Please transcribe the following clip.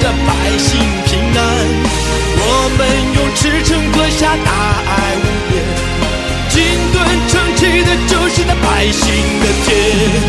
的百姓平安。我们用赤诚喝下大爱无边，金盾撑起的就是那百姓的天。